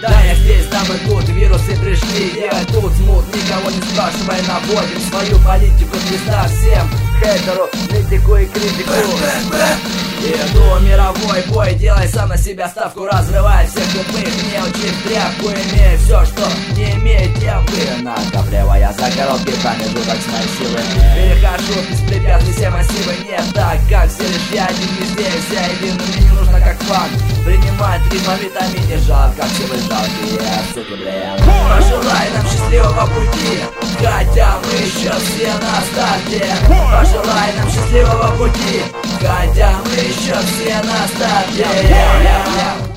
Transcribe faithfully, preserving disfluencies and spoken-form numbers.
Да, я здесь, дабы тут вирусы пришли делать тут смут, никого не спрашивая, наводим свою политику, звезда всем хейтеру, критику и критику. Иду мировой бой, делай сам на себя ставку, разрывай всех тупых, не учи в тряпку, имея все, что не имеет темпы. Накапливая за короткий промежуток с моей силы, перехожу без препятствий все массивы, нет так, как все лишь я один везде, вся един, мне не нужно как факт принимать ритм витамине жар, как все вы жалкие, суки, блин. Пожелай нам счастливого пути, хотя мы еще все на старте. Пожелай нам счастливого пути, хотя мы еще все на старте.